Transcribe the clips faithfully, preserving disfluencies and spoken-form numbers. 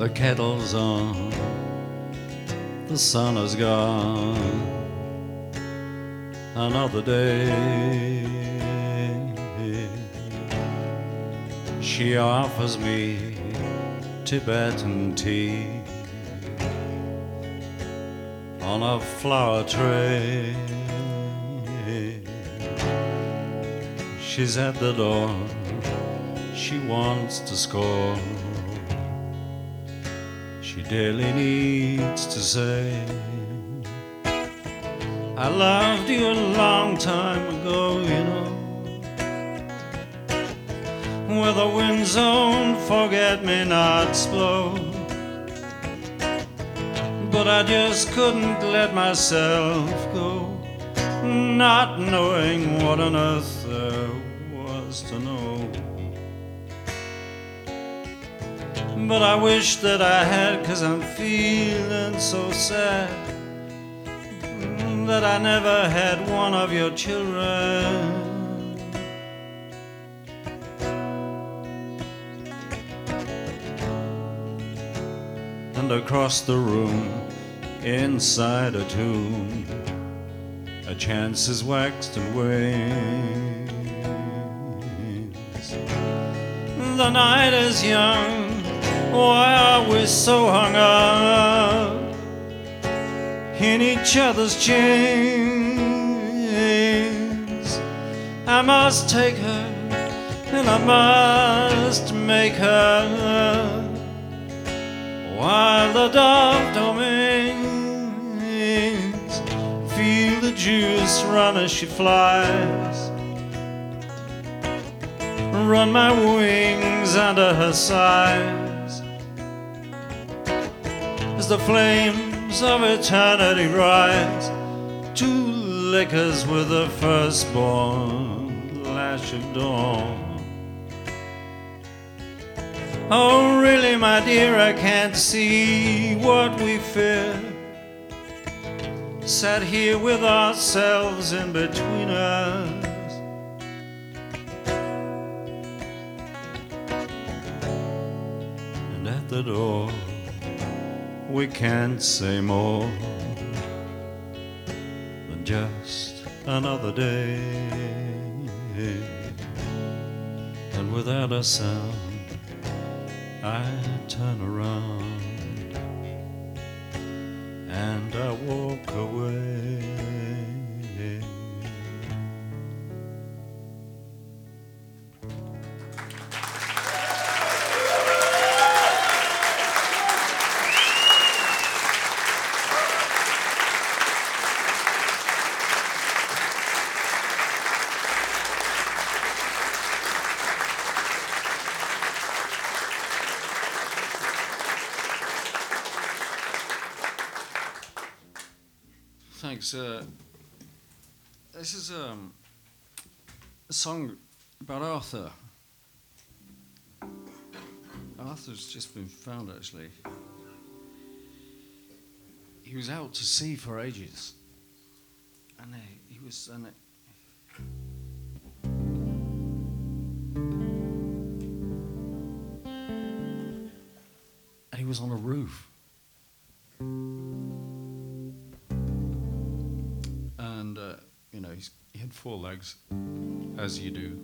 The kettle's on, the sun is gone, another day. She offers me Tibetan tea on a flower tray. She's at the door, she wants to score. She daily needs to say, I loved you a long time ago, you know, where the wind's own forget-me-nots blow. But I just couldn't let myself go, not knowing what on earth there was to know. But I wish that I had, 'cause I'm feeling so sad that I never had one of your children. And across the room, inside a tomb, a chance is waxed and wanes. The night is young, why are we so hung up in each other's chains? I must take her, and I must make her, while the dove domains feel the juice run as she flies. Run my wings under her sides as the flames of eternity rise. Two liquors with the firstborn lash of dawn. Oh, really, my dear, I can't see what we fear. Sat here with ourselves in between us. And at the door, we can't say more than just another day. And without a sound, I turn around and I walk away. Thanks. Uh, this is um, a song about Arthur. Arthur's just been found, actually. He was out to sea for ages, and uh, he was. And, uh, and he was on a roof. And, uh, you know, he's, he had four legs, as you do.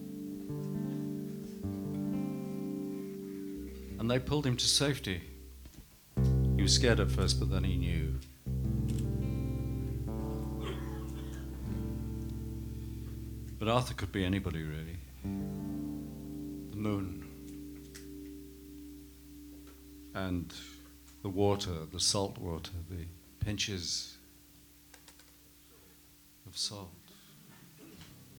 And they pulled him to safety. He was scared at first, but then he knew. But Arthur could be anybody, really. The moon. And the water, the salt water, the pinches of salt.